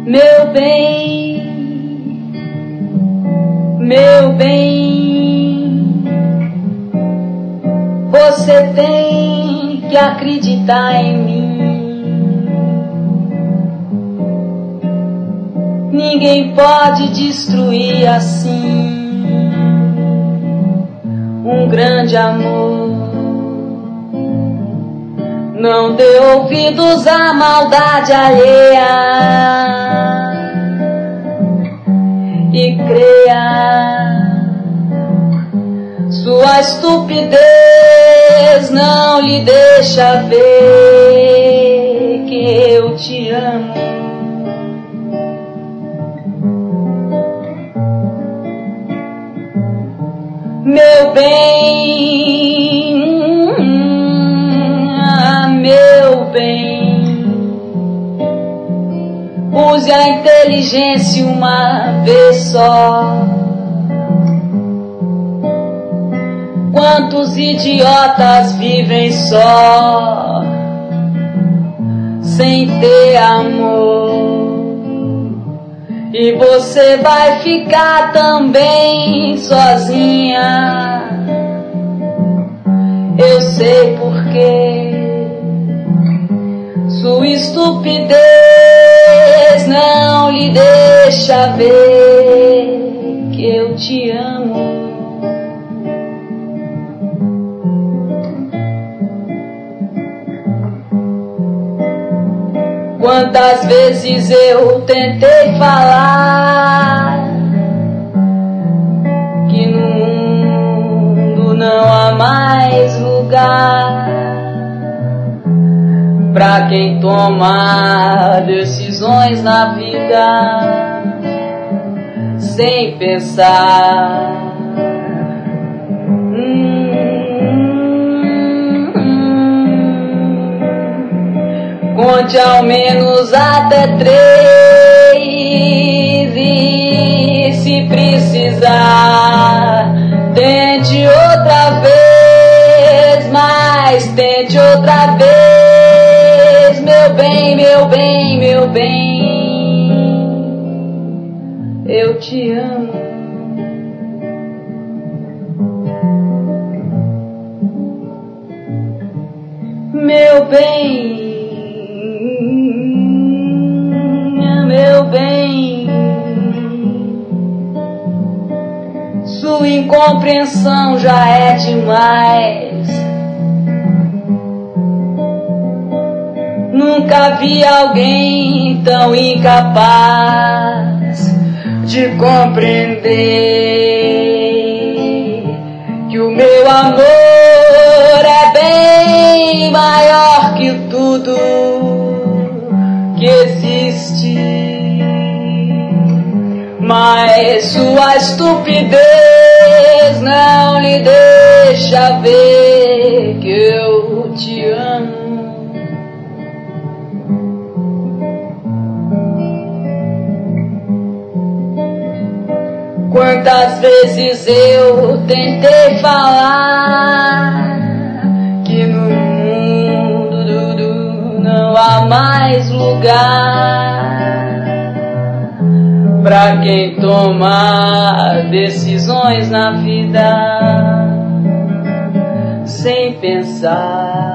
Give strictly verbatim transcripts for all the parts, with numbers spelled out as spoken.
Meu bem, meu bem, você tem que acreditar em mim. Ninguém pode destruir assim um grande amor. Não dê ouvidos à maldade alheia e creia. Sua estupidez não lhe deixa ver que eu te amo. Meu bem, meu bem, use a inteligência uma vez só. Quantos idiotas vivem só, sem ter amor, e você vai ficar também sozinha. Eu sei porquê. Sua estupidez não lhe deixa ver que eu te amo. Quantas vezes eu tentei falar que no mundo não há mais lugar pra quem toma decisões na vida sem pensar. Hum, hum. Conte ao menos até três e, se precisar, tente outra vez, mas tente outra vez. Meu bem, meu bem, meu bem, eu te amo. Meu bem, meu bem, sua incompreensão já é demais. Nunca vi alguém tão incapaz de compreender que o meu amor é bem maior que tudo que existe. Mas sua estupidez não lhe deixa ver que eu te amo. Quantas vezes eu tentei falar que no mundo não há mais lugar pra quem toma decisões na vida sem pensar.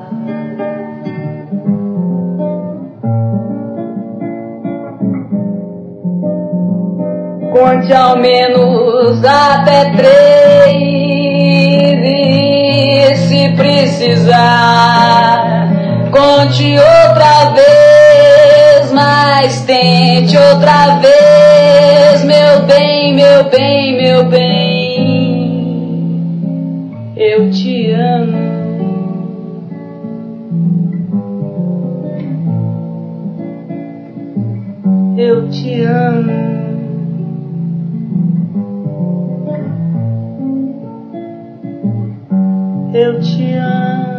Conte ao menos até três e, se precisar, conte outra vez, mas tente outra vez. Meu bem, meu bem, meu bem, eu te amo. Eu te amo. Eu te amo.